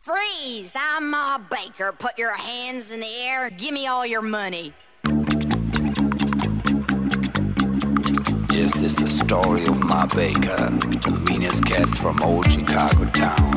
Freeze! I'm Ma Baker. Put your hands in the air and give me all your money. This is the story of Ma Baker, the meanest cat from old Chicago town.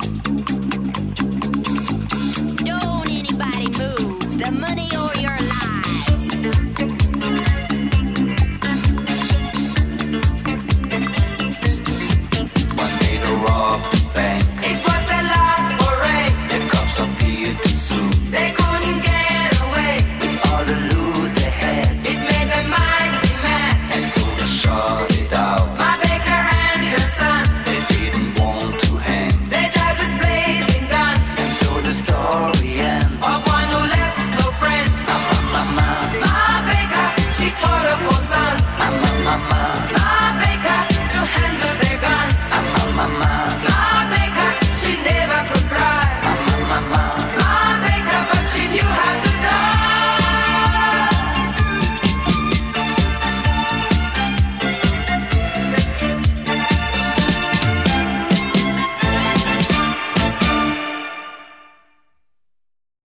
Don't anybody move. The money or your life.